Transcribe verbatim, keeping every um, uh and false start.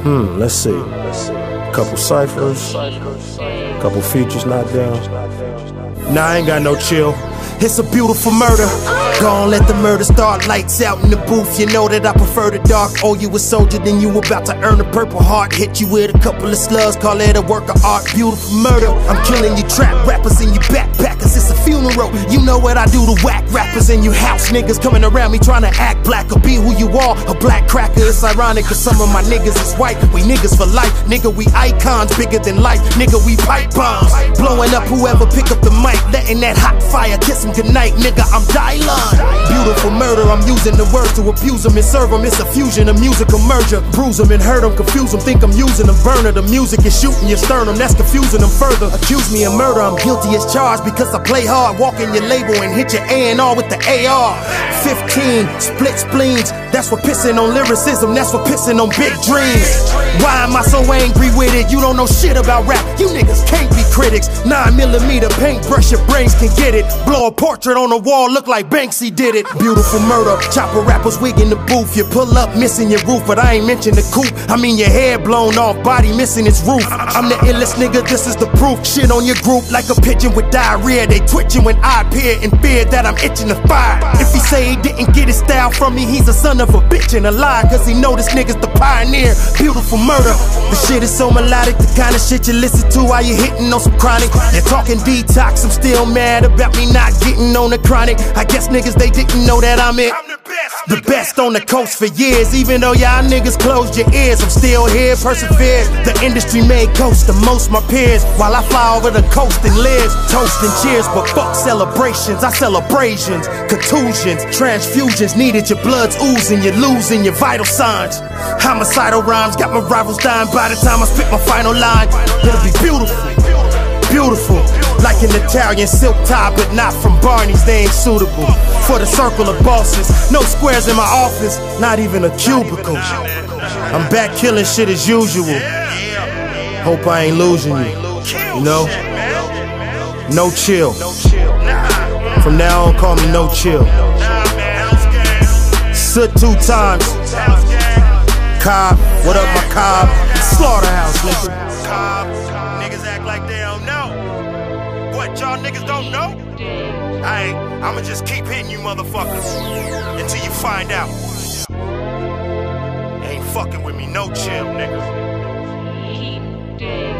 Hmm, let's see. Couple ciphers, couple features knocked down. Nah, I ain't got no chill. It's a beautiful murder. Gone, let the murder start. Lights out in the booth. You know that I prefer the dark. Oh, you a soldier, then you about to earn a purple heart. Hit you with a couple of slugs, call it a work of art. Beautiful murder. I'm killing you trap rappers and you backpackers. It's a funeral. You know what I do to whack rappers and you house niggas coming around me trying to act black or be who you are, a black cracker. It's ironic cause some of my niggas is white. We niggas for life. Nigga, we icons bigger than life. Nigga, we pipe bombs. Blowing up whoever pick up the mic. Letting that hot fire kiss him goodnight. Nigga, I'm Dylan. Beautiful murder, I'm using the words to abuse them and serve them. It's a fusion, a musical merger. Bruise them and hurt them, confuse them, think I'm using them. Burner, the music is shooting your sternum, that's confusing them further. Accuse me of murder, I'm guilty as charged because I play hard. Walk in your label and hit your A and R with the A R. fifteen, split spleens, that's what pissing on lyricism, that's what pissing on big dreams. Why am I so angry with it? You don't know shit about rap, you niggas can't be critics. Nine millimeter paintbrush, your brains can get it. Blow a portrait on the wall, look like Banksy did it. Beautiful murder, chopper rappers wig in the booth. You pull up missing your roof, but I ain't mention the coupe. I mean your head blown off, body missing its roof. I'm the illest nigga, this is the proof. Shit on your group like a pigeon with diarrhea. They twitching when I appear in fear that I'm itching to fire. If he say he didn't get his style from me, he's a son of a bitch and a lie, cause he know this nigga's the pioneer. Beautiful murder, the shit is so melodic, the kind of shit you listen to while you hitting on some chronic. You're talking detox, I'm still mad about me not getting on the chronic. I guess niggas, they didn't know that I'm it. I'm the best, I'm the, the best on the coast for years. Even though y'all niggas closed your ears, I'm still here, persevere. The industry made ghosts the most my peers, while I fly over the coast and live. Toast and cheers, but fuck celebrations. I celebrations, contusions, transfusions. Needed your blood's oozing, you're losing your vital signs. Homicidal rhymes got my rivals dying by the time I spit my final line. It'll be beautiful, beautiful. Like an Italian silk tie, but not from Barney's, they ain't suitable for the circle of bosses. No squares in my office, not even a cubicle. I'm back killing shit as usual. Hope I ain't losing you, you know? No chill. From now on, call me No Chill. Soot two times. Cobb, what up my Cobb? Slaughterhouse, nigga. Cobb, niggas act like they don't know. What, y'all niggas don't know? Aight, I'ma just keep hitting you motherfuckers until you find out. Ain't fucking with me, No Chill, nigga.